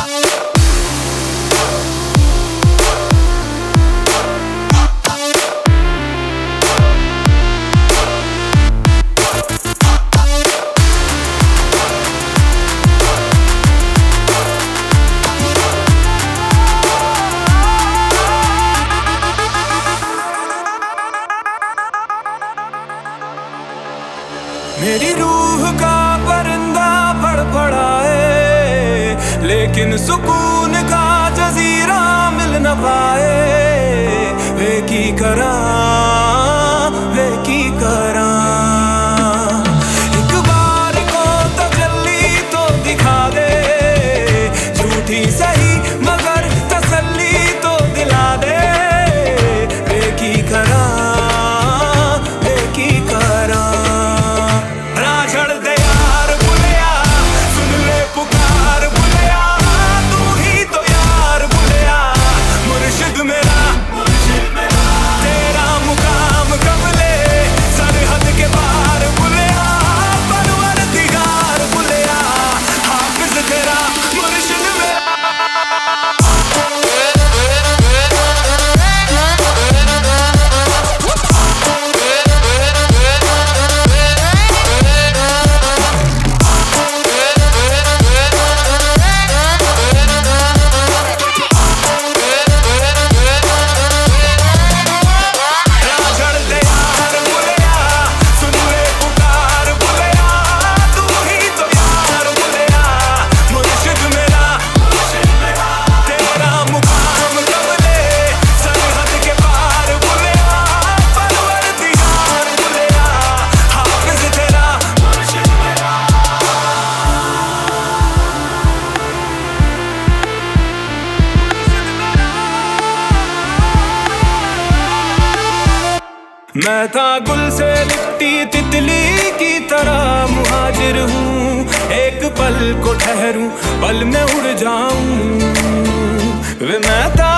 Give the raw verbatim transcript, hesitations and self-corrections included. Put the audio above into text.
मेरी रूह का परिंदा फड़फड़ाए, लेकिन सुकून का जजीरा मिल न पाए। वे की करा, वे की करा, एक बार को तजल्ली तो दिखा दे, झूठी सही मगर तसल्ली तो दिला दे। वे की करा, वे की करा, मैं था गुल से लिपटी तितली की तरह मुहाजिर हूँ। एक पल को ठहरूं, पल में उड़ जाऊं। वे मैं था